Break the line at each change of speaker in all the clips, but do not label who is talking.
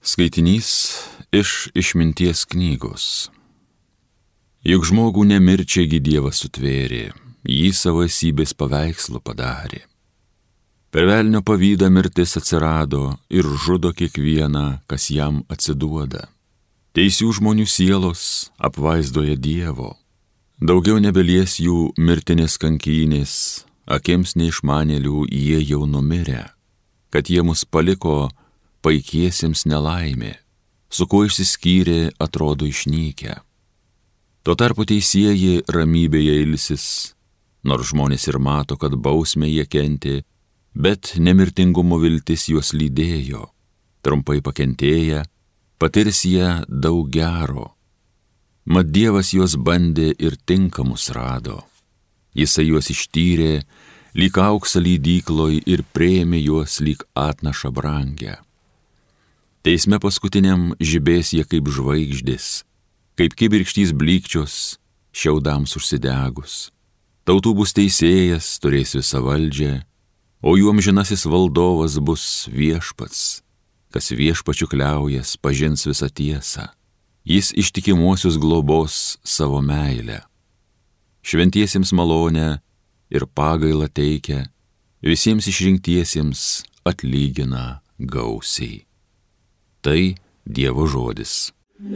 Skaitinys iš Išminties knygos. Juk žmogų nemirčiagi Dievas sutvėrė, jį savo esybės paveikslu padarė. Per velnio pavydą mirtis atsirado ir žudo kiekvieną, kas jam atsiduoda. Teisių žmonių sielos apvaizdoja Dievo, daugiau nebelies jų mirtinės kankynės, akims neišmanėlių jie jau numirę, kad jie mus paliko paikiesiems nelaimė, su kuo išsiskyrė atrodo išnykę. Tuo tarpu teisieji ramybėje ilsis, nors žmonės ir mato, kad bausmę jie kentė, bet nemirtingumo viltis juos lydėjo, trumpai pakentėję, patirs jie daug gero. Mat Dievas juos bandė ir tinkamus rado, Jisai juos ištyrė, lyg auksą lydykloj ir priėmė juos lyg atnašą brangę. Teisme paskutiniam žibės jie kaip žvaigždės, kaip kibirkštys blykčios, šiaudams užsidegus. Tautų bus teisėjas, turės visą valdžią, o jų amžinasis valdovas bus Viešpats. Kas Viešpačiu kliaujas, pažins visą tiesą. Jis ištikimuosius globos savo meilę. Šventiesiems malonę ir pagailą teikia, visiems išrinktiesiems atlygina gausiai. Tai Dievo žodis.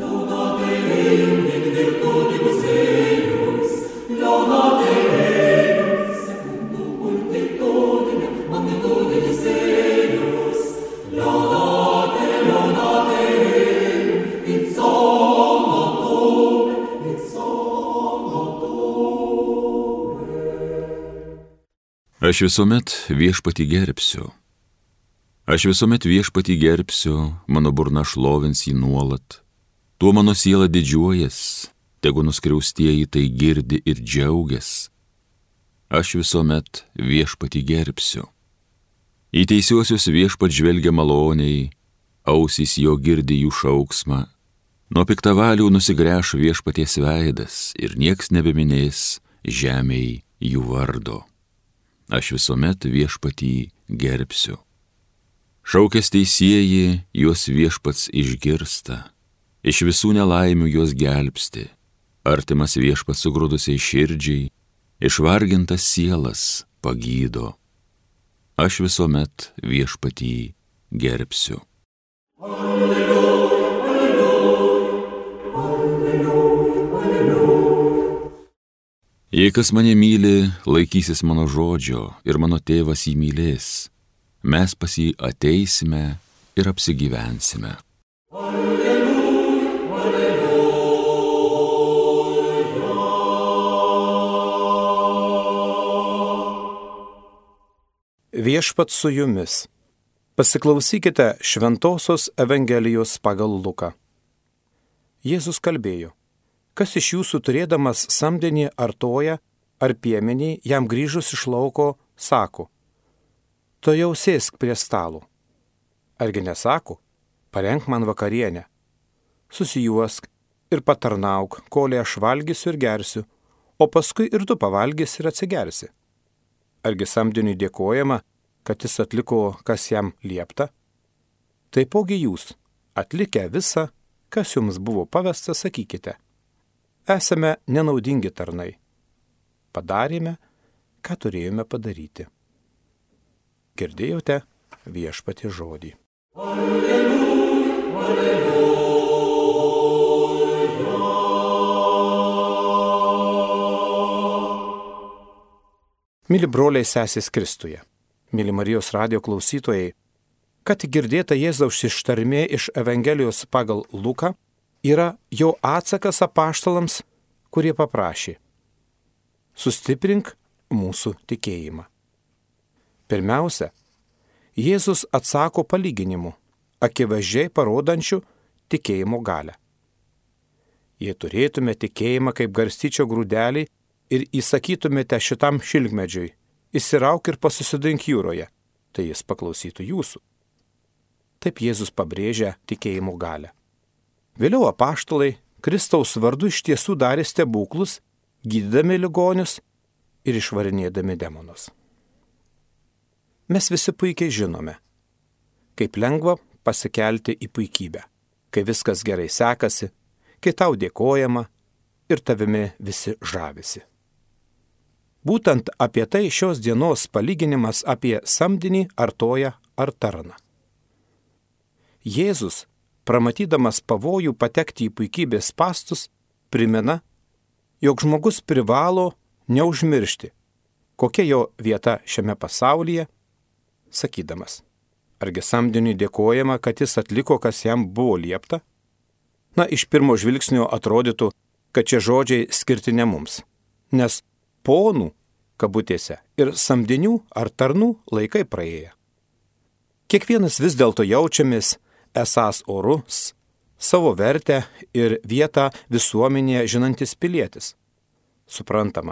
Aš visuomet Viešpatį gerbsiu. Aš visuomet Viešpatį gerbsiu, mano burna šlovins jį nuolat. Tuo mano siela didžiuojas, tegu nuskriaustieji tai girdi ir džiaugias. Aš visuomet Viešpatį gerbsiu. Į teisiuosius Viešpat žvelgia maloniai, ausys jo girdi jų šauksmą. Nuo piktavalių nusigręš Viešpaties veidas ir nieks nebeminės žemėj jų vardo. Aš visuomet Viešpatį gerbsiu. Šaukęs teisieji, juos Viešpats išgirsta, iš visų nelaimių juos gelbsti. Artimas Viešpats sugrūdusiai širdžiai, išvargintas sielas pagydo. Aš visuomet Viešpatį gerbsiu. Alleluja, alleluja, alleluja, alleluja. Jei kas mane myli, laikysis mano žodžio ir mano tėvas jį mylės. Mes pas jį ateisime ir apsigyvensime. Alleluja, alleluja.
Viešpats su jumis. Pasiklausykite Šventosios Evangelijos pagal Luką. Jėzus kalbėjo: kas iš jūsų turėdamas samdinį ar toją, ar piemenį, jam grįžus iš lauko, sako: tuojau sėsk prie stalo. Argi nesako: parenk man vakarienę, susijuosk ir patarnauk, kolei aš valgysiu ir gersiu, o paskui ir tu pavalgysi ir atsigersi. Argi samdiniui dėkojama, kad jis atliko, kas jam liepta? Taipogi jūs, atlikę visą, kas jums buvo pavesta, sakykite: esame nenaudingi tarnai. Padarėme, ką turėjome padaryti. Girdėjote Viešpaties žodį. Alleluja, alleluja. Myli broliai sesės Kristuje, myli Marijos radijo klausytojai, kad girdėta Jėzaus ištarmė iš Evangelijos pagal Luką yra jo atsakas apaštalams, kurie paprašė: sustiprink mūsų tikėjimą. Pirmiausia, Jėzus atsako palyginimu, akivaizdžiai parodančiu tikėjimo galią. Jei turėtume tikėjimą kaip garstyčio grūdelį ir įsakytumėte šitam šilkmedžiui: įsirauk ir pasisodink jūroje, tai jis paklausytų jūsų. Taip Jėzus pabrėžia tikėjimo galią. Vėliau apaštalai Kristaus vardu iš tiesų darė stebuklus, gydydami ligonius ir išvarinėdami demonus. Mes visi puikiai žinome, kaip lengva pasikelti į puikybę, kai viskas gerai sekasi, kai tau dėkojama ir tavimi visi žavisi. Būtent apie tai šios dienos palyginimas apie samdinį, artoją ar tarną. Jėzus, pramatydamas pavojų patekti į puikybės spąstus, primena, jog žmogus privalo neužmiršti, kokia jo vieta šiame pasaulyje, sakydamas, argi samdiniui dėkojama, kad jis atliko, kas jam buvo liepta? Na, iš pirmo žvilgsnio atrodytų, kad šie žodžiai skirti ne mums, nes ponų, kabutėse, ir samdinių ar tarnų laikai praėję. Kiekvienas vis dėlto jaučiamės esąs orus, savo vertę ir vietą visuomenėje žinantis pilietis. Suprantama,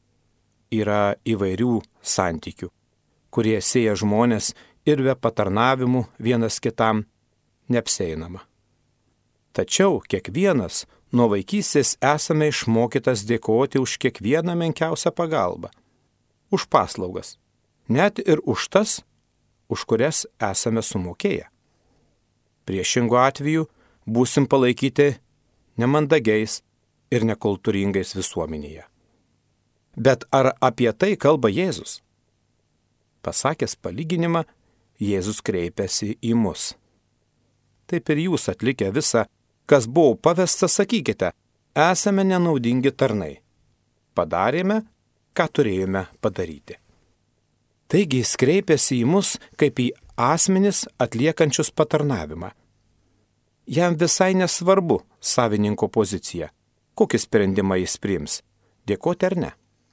yra įvairių santykių, kurie sieja žmonės ir be patarnavimų vienas kitam neapsieinama. Tačiau kiekvienas nuo vaikystės esame išmokytas dėkoti už kiekvieną menkiausią pagalbą, už paslaugas, net ir už tas, už kurias esame sumokėję. Priešingu atveju būsim palaikyti nemandagiais ir nekultūringais visuomenėje. Bet ar apie tai kalba Jėzus? Pasakęs palyginimą, Jėzus kreipiasi į mus. Taip ir jūs atlikę visą, kas buvo pavesta, sakykite, esame nenaudingi tarnai. Padarėme, ką turėjome padaryti. Taigi jis kreipiasi į mus kaip į asmenis atliekančius patarnavimą. Jam visai nesvarbu savininko pozicija, kokį sprendimą jis priims, dėkoti ar ne.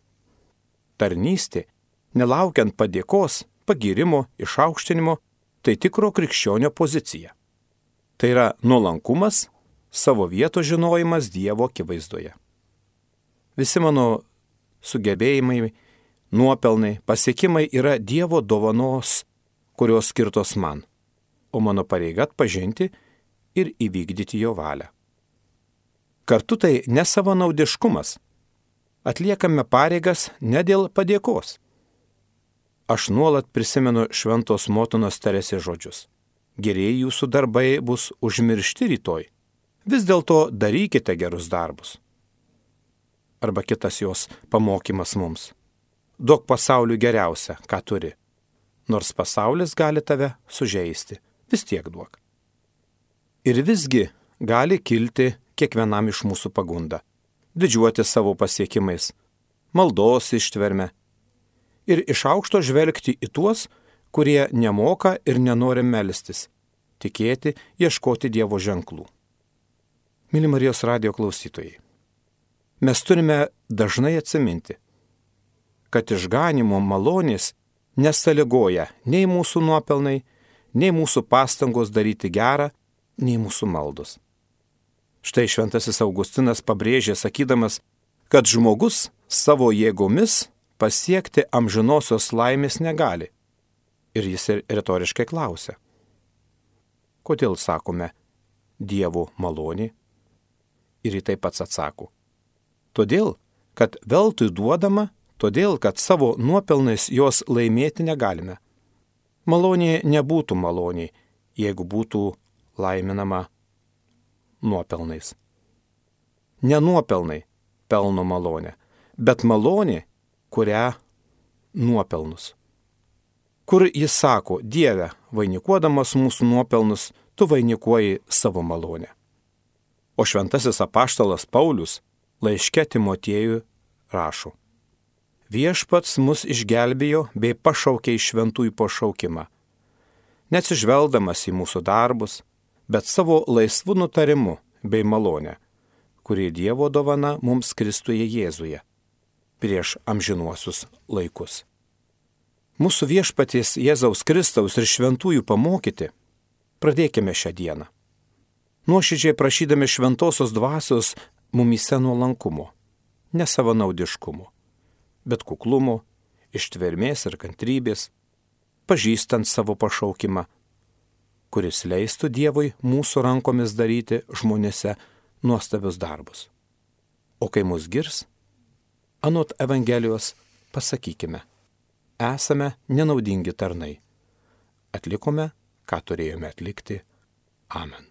Tarnystė, nelaukiant padėkos, pagyrimo, išaukštinimo, tai tikro krikščionio pozicija. Tai yra nuolankumas, savo vietos žinojimas Dievo akivaizdoje. Visi mano sugebėjimai, nuopelnai, pasiekimai yra Dievo dovanos, kurios skirtos man, o mano pareiga atpažinti ir įvykdyti jo valią. Kartu tai nesavanaudiškumas. Atliekame pareigas ne dėl padėkos. Aš nuolat prisimenu šventos motinos Teresės žodžius. Gerieji jūsų darbai bus užmiršti rytoj. Vis dėlto darykite gerus darbus. Arba kitas jos pamokymas mums. Duok pasauliui geriausia, ką turi. Nors pasaulis gali tave sužeisti, vis tiek duok. Ir visgi gali kilti kiekvienam iš mūsų pagunda. Didžiuoti savo pasiekimais, maldos ištverme ir iš aukšto žvelgti į tuos, kurie nemoka ir nenori melstis, tikėti, ieškoti Dievo ženklų. Myli Marijos radijo klausytojai, mes turime dažnai atsiminti, kad išganimo malonės nesąlygoja nei mūsų nuopelnai, nei mūsų pastangos daryti gerą, nei mūsų maldos. Štai šventasis Augustinas pabrėžė, sakydamas, kad žmogus savo jėgomis pasiekti amžinosios laimės negali. Ir jis retoriškai klausia, kodėl sakome Dievo malonė? Ir į tai pats atsako. Todėl, kad veltui duodama, todėl, kad savo nuopelnais jos laimėti negalime. Malonė nebūtų malonė, jeigu būtų laiminama nuopelnais. Ne nuopelnai pelno malonę, bet malonė, kurią nuopelnus. Kur jis sako, Dieve, vainikuodamas mūsų nuopelnus, tu vainikuoji savo malonę. O šventasis apaštalas Paulius laiške Timotiejui rašo, viešpats mus išgelbėjo bei pašaukė į šventųjų pašaukimą, neatsižvelgdamas į mūsų darbus, bet savo laisvų nutarimu bei malonę, kurį Dievo dovana mums Kristuje Jėzuje prieš amžinuosius laikus. Mūsų viešpaties Jėzaus Kristaus ir šventųjų pamokyti pradėkime šią dieną. Nuoširdžiai prašydami šventosios dvasios mumyse nuolankumo, ne savanaudiškumo, bet kuklumo, ištvermės ir kantrybės, pažįstant savo pašaukimą, kuris leistų Dievui mūsų rankomis daryti žmonėse nuostabius darbus. O kai mus girs, anot Evangelijos pasakykime, esame nenaudingi tarnai. Atlikome, ką turėjome atlikti. Amen.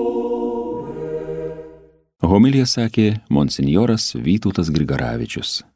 Homiliją sakė monsinjoras Vytautas Grigaravičius.